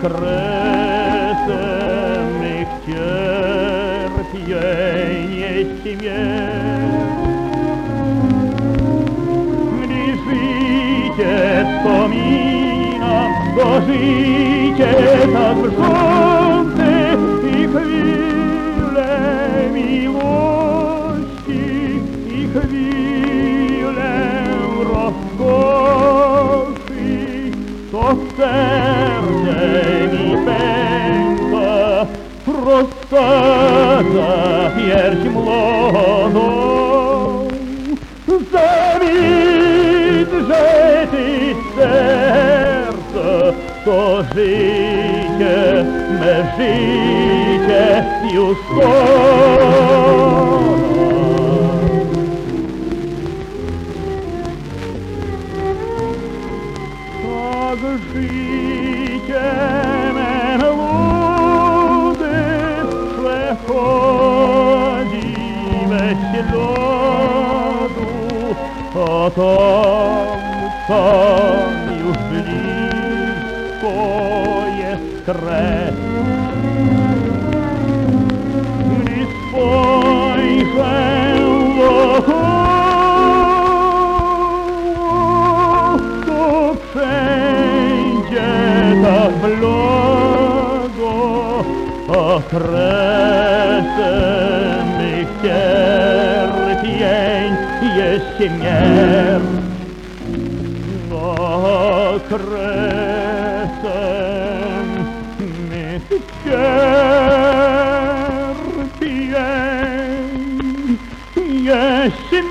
kresem mych cierpień jest śmierć. Gdy życie wspominam, to życie tak wrzące i chwile miłości, i chwile rozkoszy, to serce mi pęka, rozsadza pierś młodą. Zamilże ty serce, to życie, me życie już skoro. Tak życie me ludy przechodzi we śladu, a tam już blisko jest kres. Gdy spojrzę wokoło, to wszędzie tak blago, a kresem mych cierpień jest śmierć. Kresem mych cierpień jest śmierć.